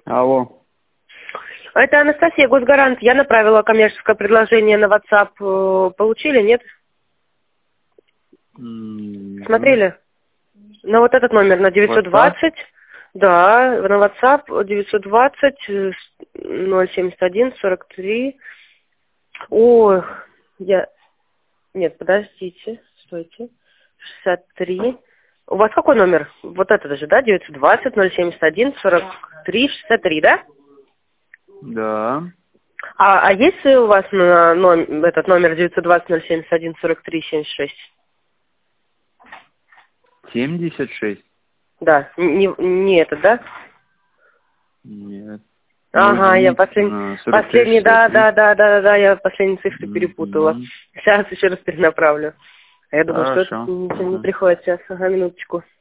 Алло. Это Анастасия, Госгарант. Я направила коммерческое предложение на WhatsApp. Получили, нет? Смотрели? На вот этот номер, на 920. Да, на WhatsApp 920 071 43. Ой, Нет, подождите, стойте. 63. У вас какой номер? Вот этот же, да? 920 071 43 63, да? Да. А есть у вас этот номер 920 071 43 76? 76? Да, не этот, да? Нет. Ага, я последний, да, я последние цифры перепутала. Сейчас еще раз перенаправлю. Я думаю, что это Хорошо. ничего не приходит сейчас. Ага, минуточку.